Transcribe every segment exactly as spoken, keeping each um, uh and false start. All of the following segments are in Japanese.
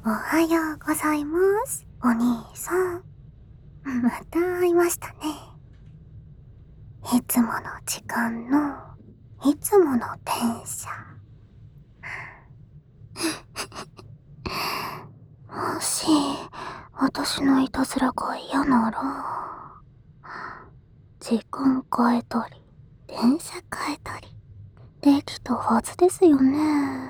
おはようございます、お兄さん。また会いましたね。いつもの時間の、いつもの電車。もし、私のいたずらが嫌なら、時間変えたり、電車変えたり、できたはずですよね。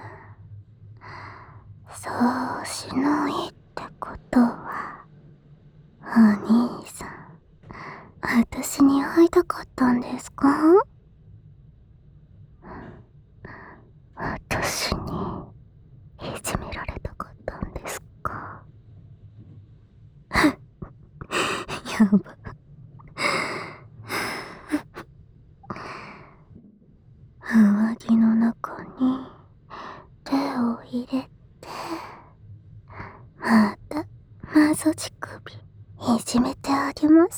そうしないってことは、お兄さん、私に会いたかったんですか？私にいじめられたかったんですか？やば。上着の中に手を入れて、また謎乳首いじめてあげます。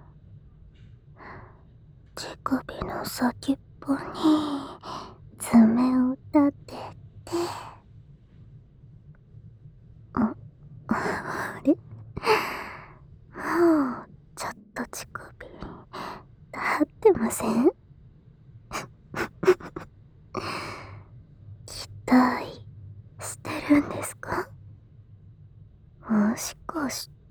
乳首の先っぽに爪を立てて、あ、あれ、もうちょっと乳首立ってません？期待してるんですか？もしかして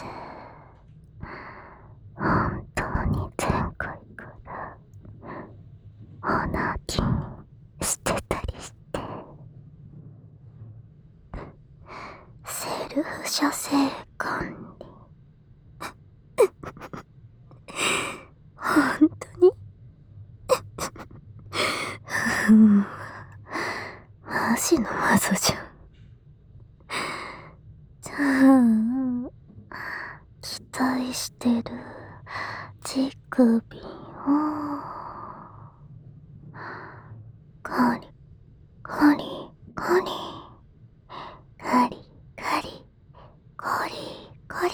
本当に前回からオナキンしてたりして、セルフ射精管理本当にふん、マジの謎じゃん。じゃあ期待してる乳首をカリカリカリカリカリカリカリ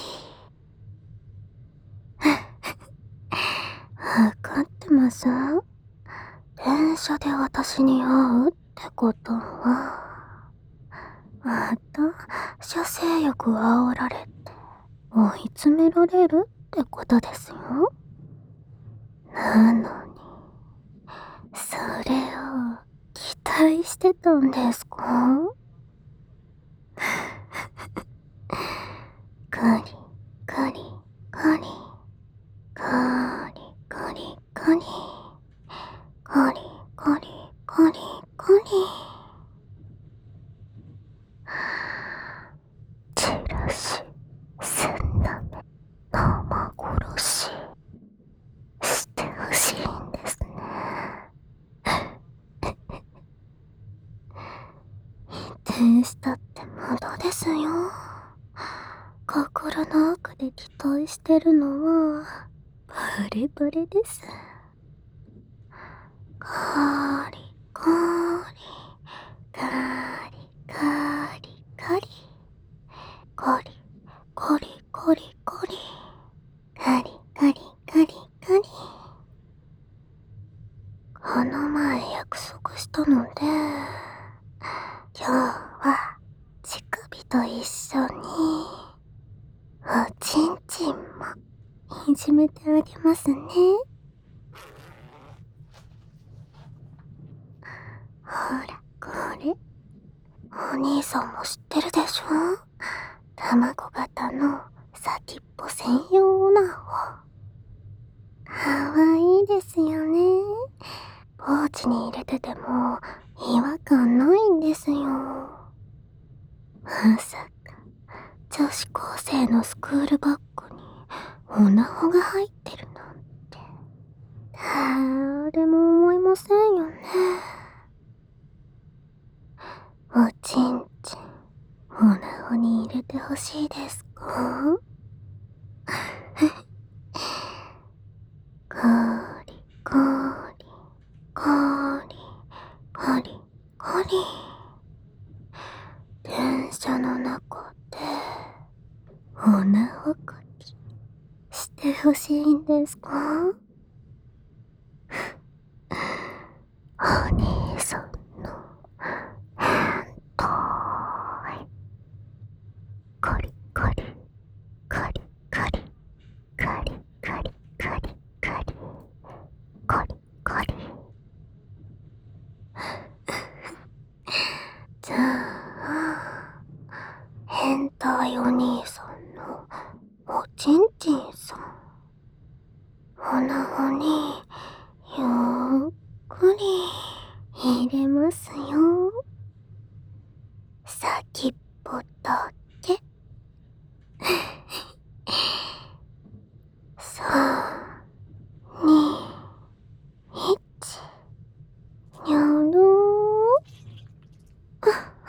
わかってます？電車で私に会うってことは、また射精欲を煽られて追い詰められるってことですよ。なのに、それを期待してたんですか？カリカリカリカリカリカリカリカリカリカリ、チラシすんなめ生殺ししてほしいんですね。否定したって無駄ですよ。心の奥で期待してるのはバレバレです。カリカリカリカリカリカリカリカリカリカリカリカリカリ、この前約束したので、今日は乳首と一緒におちんちんもいじめてあげますね。ほらこれ、お兄さんも知ってるでしょ？卵型の先っぽ専用な方。かわいいですよね。ポーチに入れてても違和感ないんですよ。まさか女子高生のスクールバッグにオナホが入ってるなんて誰も思いませんよね。おちんちんオナホに入れてほしいですか？カリカリカリカリカリ、電車の中でオナホかきしてほしいんですか？お兄さんの変態。 入れますよ。先っぽだけ。さん、に、いち、にゃろー。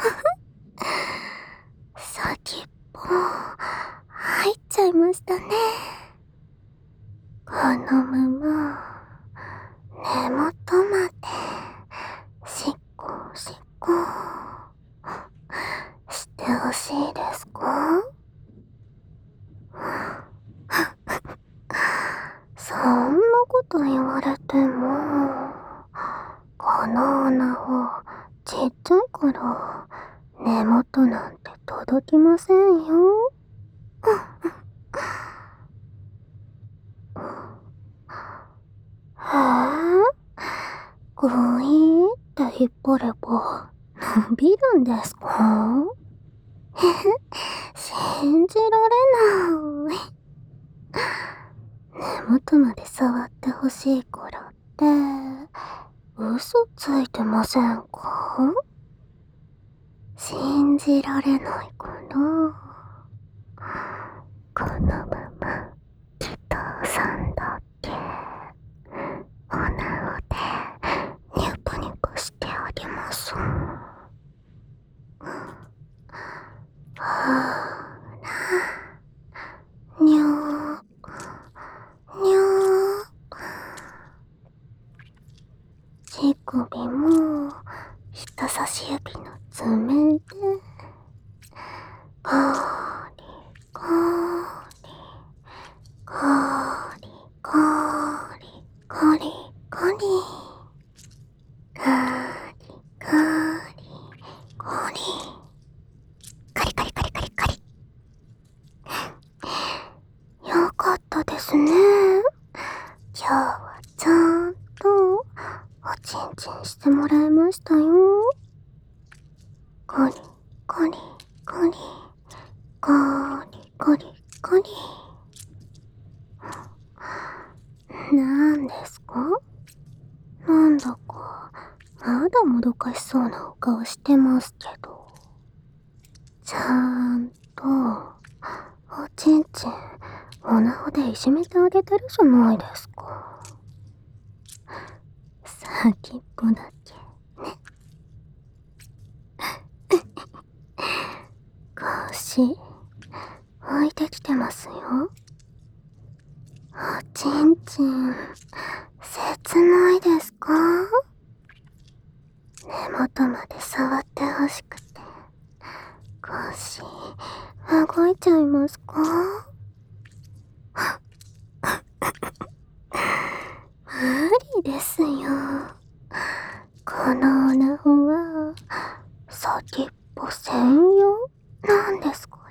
先っぽ、入っちゃいましたね。このまま、根元まで、しっこしっこ、してほしいですか？そんなこと言われても、この穴はちっちゃいから根元なんて届きませんよ。へえ、グイーって引っ張れば伸びるんですか？信じられない。根元まで触ってほしいからって嘘ついてませんか？信じられないかな。このままキトさんだけおなおでニュプニュプしてあげます。ほら、にょーにょー。手首も人差し指の爪でゴリゴリゴリゴリゴリゴリガリガリゴリカリカリカリカリカリ。よかったですね。今日はちゃんとおちんちんしてもらいましたよ。ゴリゴリゴリゴリゴリゴリ。なんですか？なんだかまだもどかしそうなお顔してますけど、ちゃんとおちんちんおなほでいじめてあげてるじゃないですか。先っぽだけね。腰置いてきてますよ。おちんちん切ないですか？根元まで触ってほしくて腰動いちゃいますか？無理ですよ。このおなほは先っぽ専用なんですから。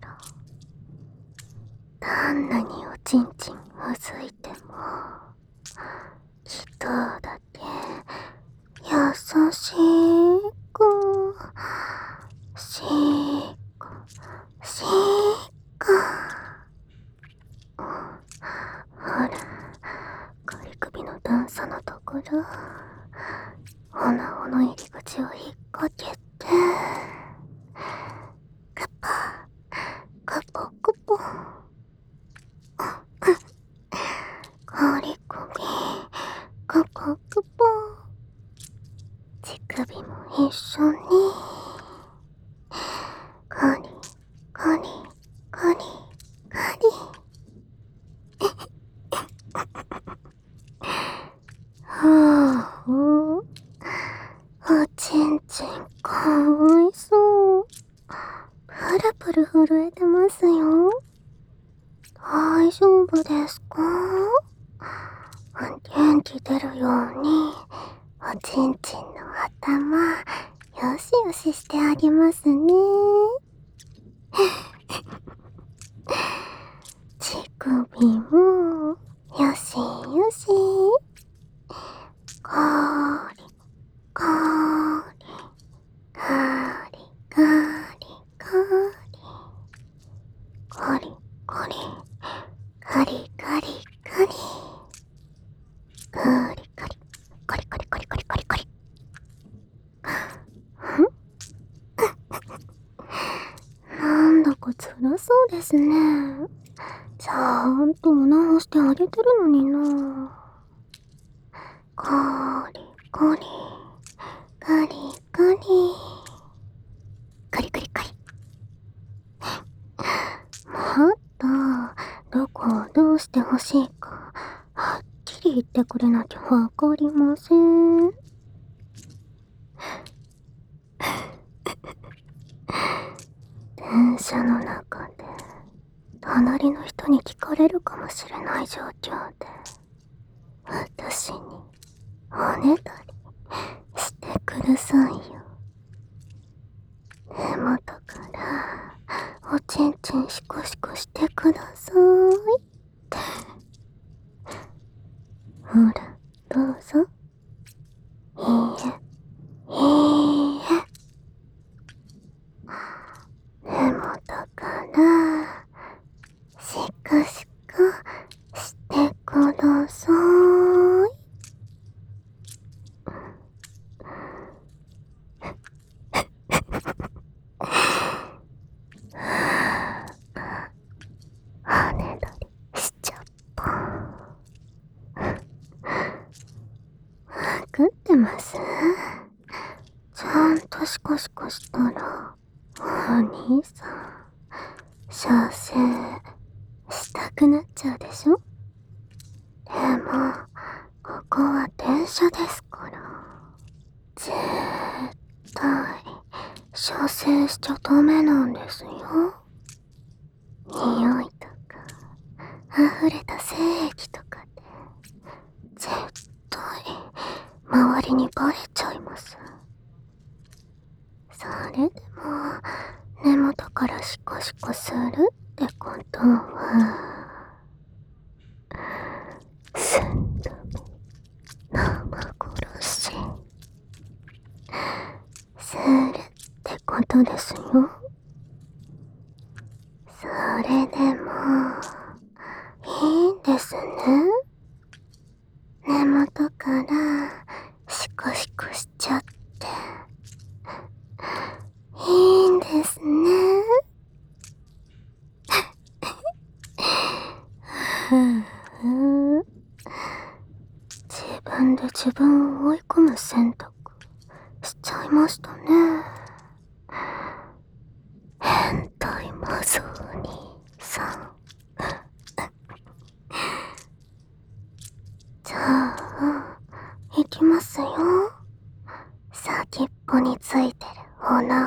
どんなにおちんちんうずいてもきとだけ優しくしっかしっか。ほら、首首の段差のところ、おなほの入り口を引っ掛けてクポクポクポ。ゴリゴリクポクポ。乳首も一緒にゴリゴリゴリゴリ。はぁ、おちんちんかわいそう。プルプル震えてますよ。大丈夫ですか？元気出るようにおちんちんの頭よしよししてあげますね。乳首もよしよし。ゴリゴリガリガリガリゴリゴリガリガリガリガリガリガリガリガリガリガリガリ。 なんだか辛そうですね。ちゃんとお直してあげてるのにな。カリカリカリカリカリカリカリ。もっとどこをどうしてほしいかはっきり言ってくれなきゃわかりません。電車の中で隣の人に聞かれるかもしれない状況で私におねだりしてくださいよ。根元からおちんちんシコシコしてくださいって。ほらどうぞ。いいえいいえ。根元からシコシコしてください。羽ねだりしちゃった。わかってます？ちゃんとシコシコしたらお兄さん射精したくなっちゃうでしょ。でもここは電車ですから絶対射精しちゃダメなんですよ。匂いとか溢れた精液とかで絶対周りにバレちゃいます。それでも根元からシコシコするってことは寸止め生殺しするってことですよ。それでもいいんですね。根元からシコシコしちゃっていいんですね。ふう、自分で自分を追い込む選択しちゃいましたね。変態マゾーニさん。じゃあいきますよ。先っぽについてるオナ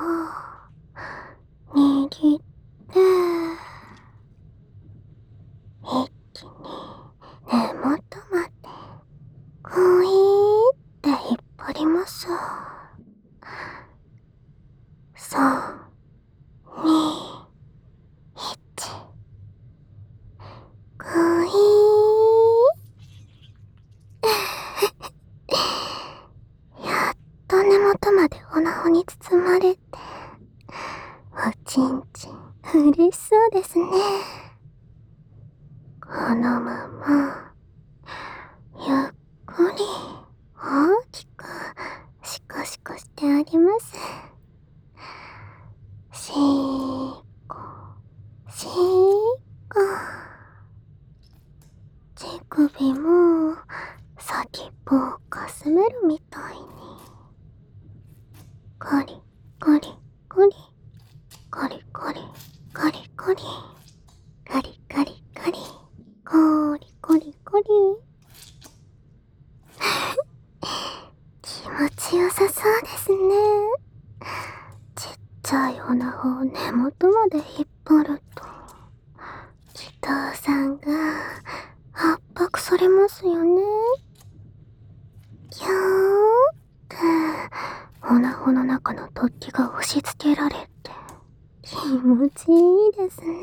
ホを握って一気に根元までグイーって引っ張ります。さん、に、いち。グイーやっと根元までオナホに包まれておちんちん嬉しそうですね。このままゆっくり大きくシコシコしてあげます。シーコシーコ。乳首も先っぽをかすめるみたいにコリコリコリコリコリコリコリカリカリカリコリコリコリ気持ちよさそうですね。ちっちゃいオナホを根元まで引っ張ると祈祷さんが圧迫されますよね。ギャーってオナホの中の突起が押し付けられて気持ちいいですね。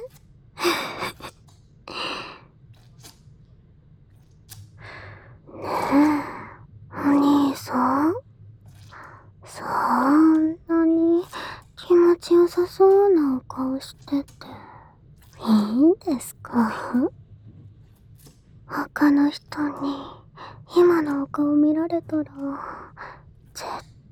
ねえお兄さん、そんなに気持ちよさそうなお顔してていいんですか？他の人に今のお顔見られたら絶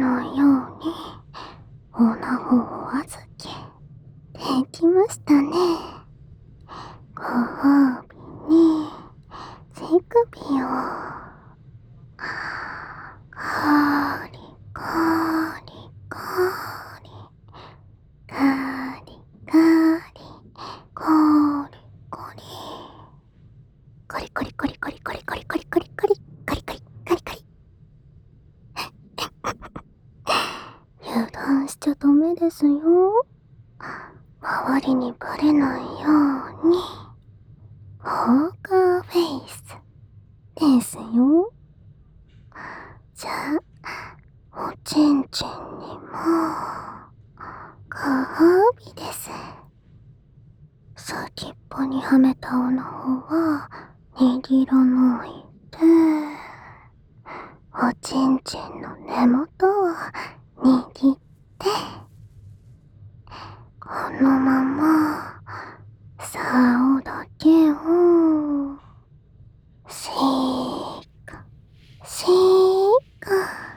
ないようにオナホを預けできましたね。ご褒美に手首をカリカリカリカリカリコリコリコリコリコリコリコリコリコリコリコリカリカリカリカリ油断しちゃダメですよ。周りにバレないようにポーカーフェイスですよ。じゃあおちんちんにもご褒美です。先っぽにはめたオナホは握らないで、おちんちんの根元を握って、このまま竿だけをシーカシーカ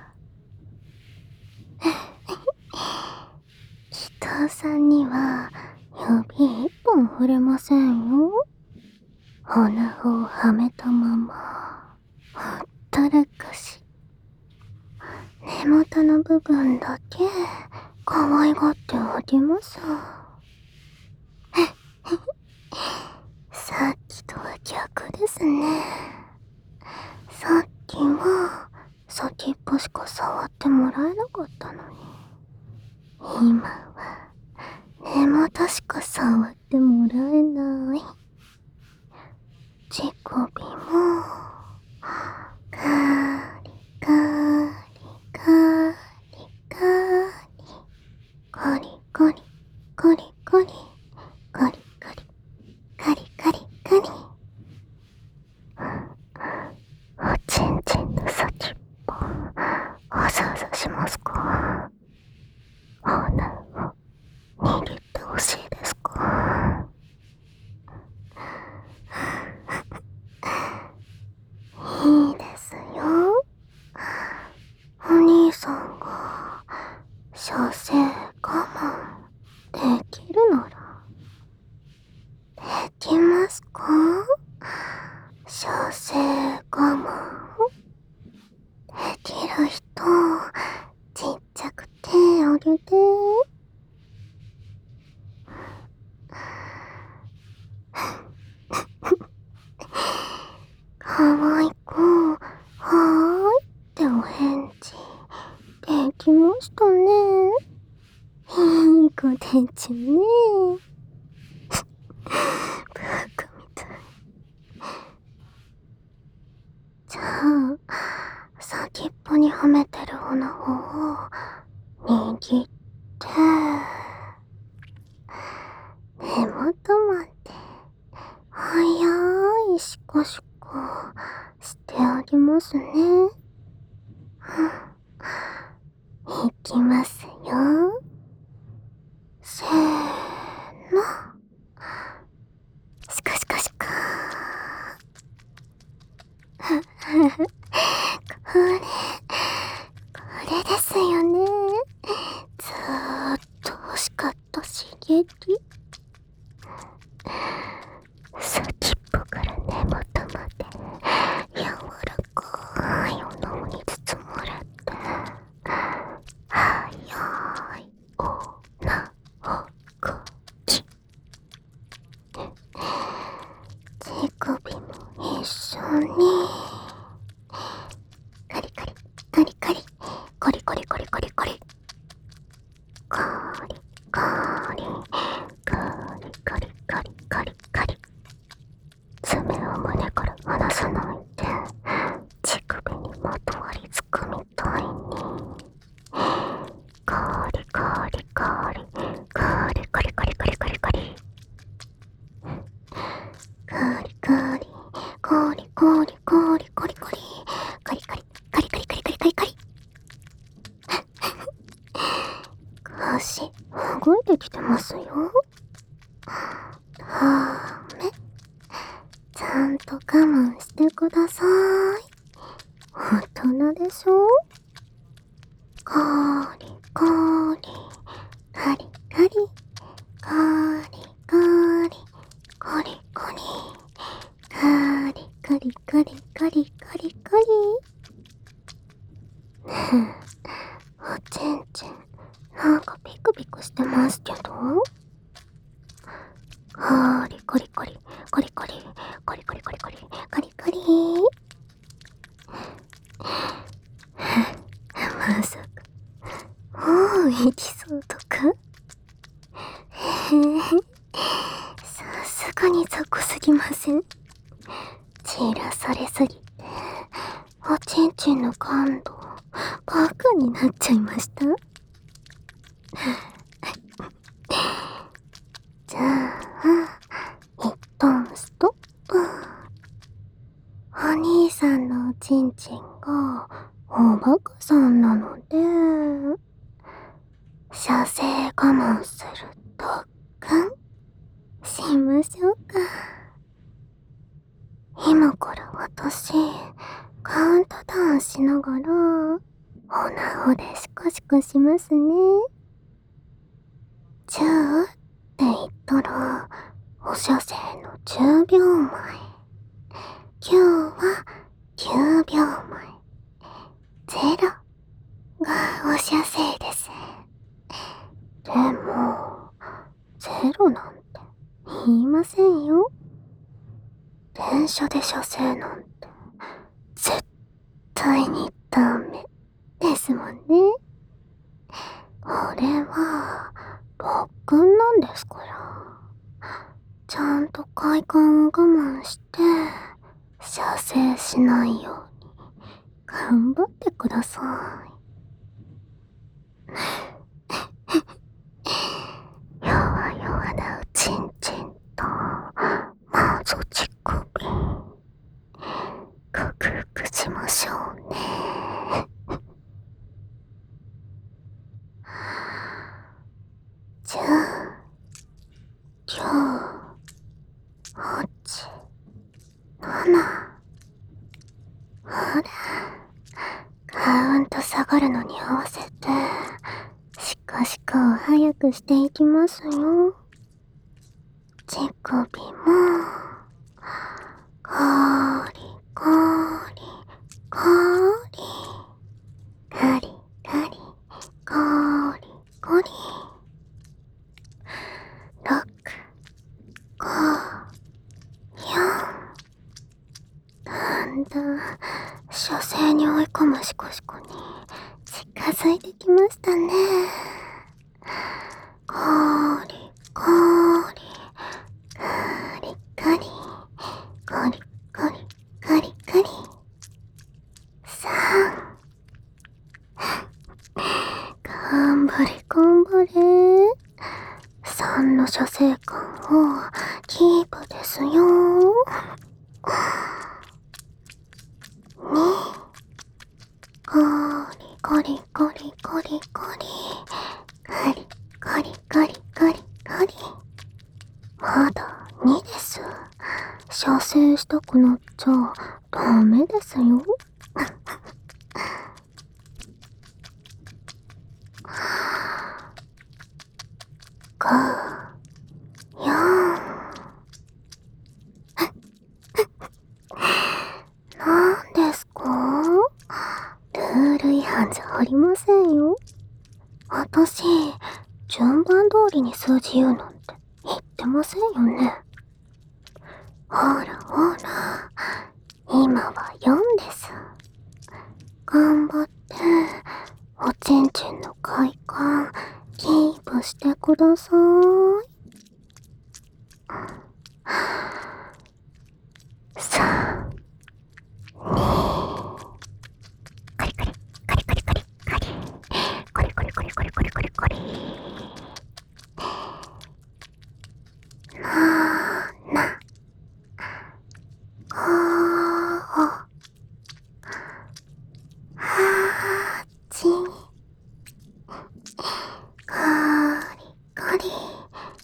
人さんには指一本触れませんよ。オナホをはめたままほったらかし、根元の部分だけ可愛がってあげます。さっきとは逆ですね。さっきは先っぽしか触ってもらえなかったのに、今は根元しか触ってもらえない。乳首もカリカリカリカリカリカリカリカリカリカリカリカリカリ、おちんちんの先っぽわざわざしますか？オーナーを握ってほしいですか？いいですよ。お兄さんが射精我慢できるならできますか？射精我慢できる人、ちっちゃく手あげて。かわい子、はーいってお返事できましたね。いい子でちゅね。バカみたい。じゃあ先っぽにはめてるオナホを握って根元まで早いシコシコしてあげますね。いきますよ。せーの。シコシコシコー。これ、これですよね。ずーっと欲しかった刺激。先っぽから根元まで柔らかいおなほに包まれて、早いおなほこき。手首も一緒にカリカリカリカリコリコリコリコリコリカリカリカリカリカリカリカリ、爪を胸から離さないで乳首にまとわりつくみたいにカリカリカリカリカリカリカリカリカリカリカリコリコリコリコリコリカリカリカリカリカリカリカリカリ腰動いてきてますよ。ダメ、ちゃんと我慢してください。大人でしょ。カなんかピクピクしてますけど。コリコリコリコリコリコリコリコリコリコリコリ。まさかもうエピソードか。へへさすがに雑魚すぎません？散らされすぎておちんちんの感度バカになっちゃいました。じゃあ一旦ストップ。お兄さんのおちんちんがおバカさんなので射精我慢する特訓しましょうか。今から私カウントダウンしながらおなおでシコシコしますね。じゅうって言ったらお射精のじゅうびょうまえ、きゅうはきゅうびょうまえ、ゼロがお射精です。でもゼロなんて言いませんよ。電車で射精なんて絶対にダメですもんね。あれは特訓なんですから、ちゃんと快感を我慢して射精しないように頑張ってください。弱々なおちんちんとマゾ乳首克服しましょうね。じゅう、きゅう、はち、なな。あれ、カウント下がるのに合わせてシコシコを早くしていきますよ。乳首もコリコリコリカリカリコリコリ。ろく、ご、よん。だんだん射精に追い込むシコシコに近づいてきましたね。コリコリカリカリコリコリカリカリ。さん。頑張れ頑張れ。さんの射精感をキープですよ。に、コリコリコリコリコリカリカリカリカリカリ。まだにです。射精したくなっちゃダメですよ。ご、よん。なんですか？ルール違反じゃありませんよ。私、順番通りに数字言うなんて言ってませんよね。ほらほら、今はよんです。頑張って、おちんちんの快感、キープしてください。さん、に、カリカリ、カリカリカリカリ、コリコリコリコリコリコリコリ。なーな、ご、はち、カリカリ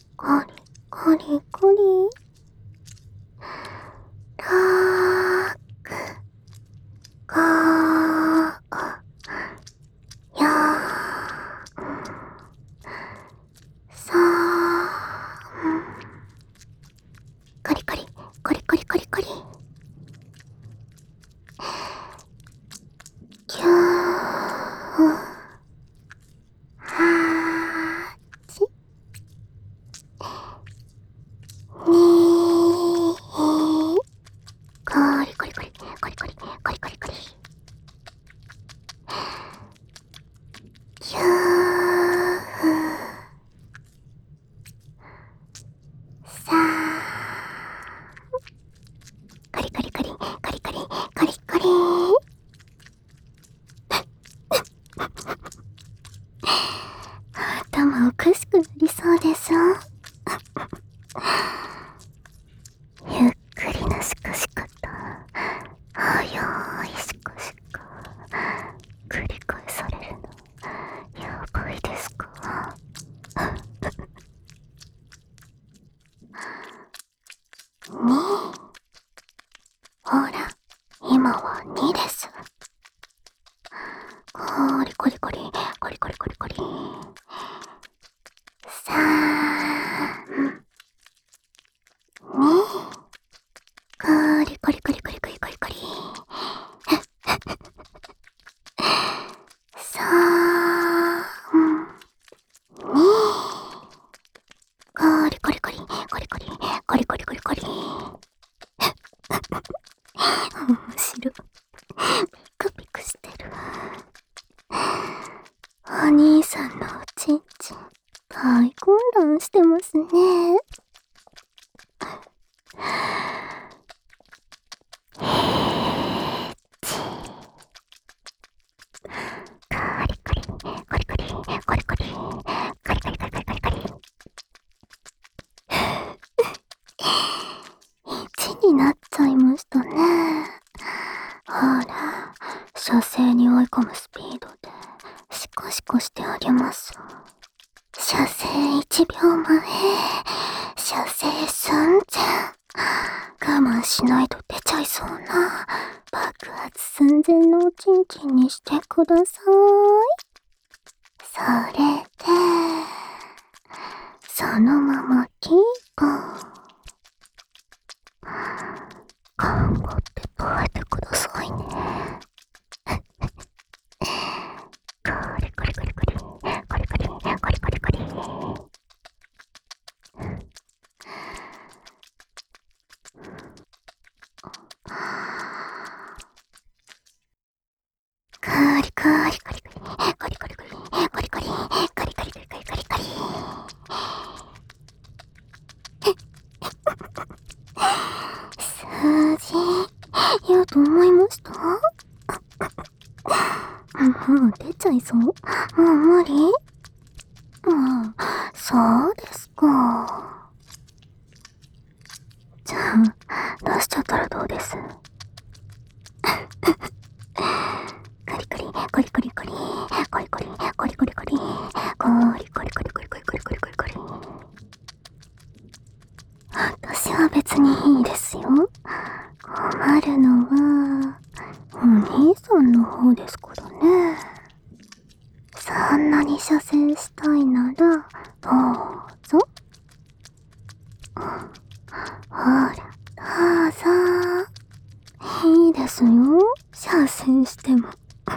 さん、に、コリコリコリコリコリコリコリ。さん、に、コリコリコリコリコリコリコリコリコリ。面白い。ピクピクしてる。お兄さんのおちんちん大混乱してますね。カリカリコリコリコリコリカリカリカリカリカリカリカリ。いちになっちゃいましたね。ほら、射精に追い込むスピードでシコシコしてあげます。射精いちびょうまえ、射精寸前。我慢しないと出ちゃいそうな爆発寸前のおちんちんにしてください。それで、そのままキープ。頑張って耐えてくださいね。コリコリコリコリコリコリコリコリコリコリ。カリカリカリカリカリカリカリカリカリカリカリカリカリカリカリ。数字言うと思いました？もう出ちゃいそう？もう無理？もう、そうですか。じゃあ、出しちゃったらどうです？コリコリコリコリコリコリコリコリコリコリコリコリコリコリコリコリコリコリコリ。私は別にいいですよ。困るのはお兄さんの方ですからね。そんなに射精したいならどうぞ。ほらどうぞ。いいですよ、射精しても。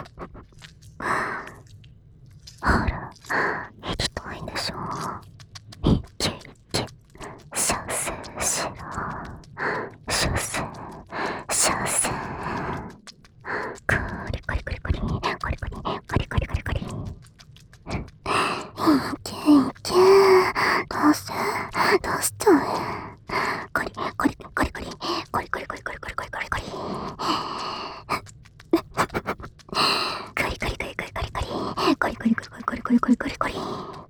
ほら、行きたいんでしょ。いけいけ、射精しろ。射精、射精。コリコリコリコリコリコリコリコリコリコリコリ。いけいけ、どうしてどうしちゃえ。コリコリコリコリコリコリコリコリコリコリコリコリ。コリコリコリコリコリコリコリコリコリコリコリコリコリコリ。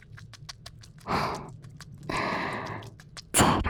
ゼロ。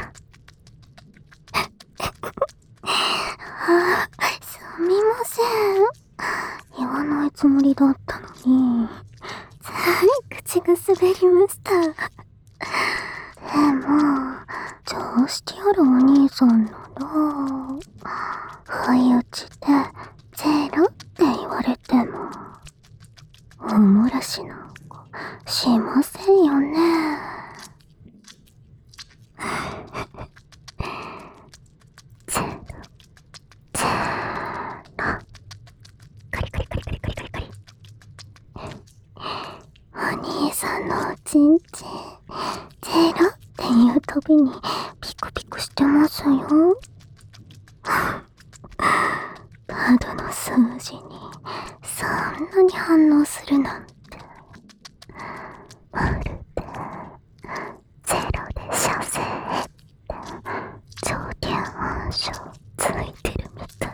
あ、すみません。言わないつもりだったのに、つい口が滑りました。でも、常識あるお兄さんなら、不意打ちでゼロって言われても、お漏らしなんかしませんよね。ゼロ、ゼロ。カリカリカリカリカリカリカリ。お兄さんのおちんちん、ゼロって言うたびにピクピクしてますよ。カードの数字にそんなに反応するなんて。まるでゼロで射精って条件反射ついてるみたい。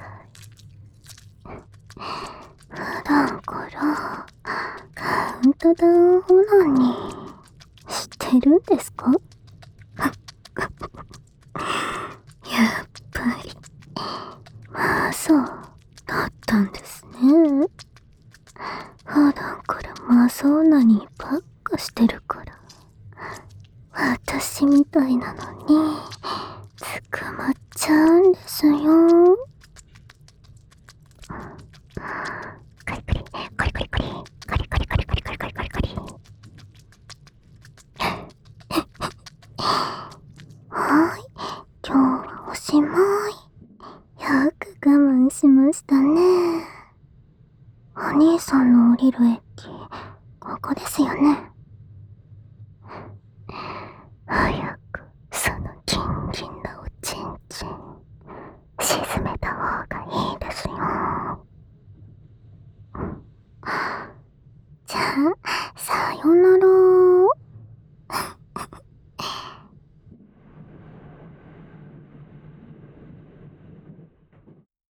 普段からカウントダウンオナニーしてるんですか？やっぱりまあそうだったんですね。普段からマゾーナニーばっかしてるから、私みたいなのに捕まっちゃうんですよ。カリカリカリカリカリカリカリカリカリカリカリカリカリ。 感しましたね。お兄さんの降りる駅、ここですよね。早くそのギンギンなおちんちん沈めた方がいいですよ。じゃあさよなら。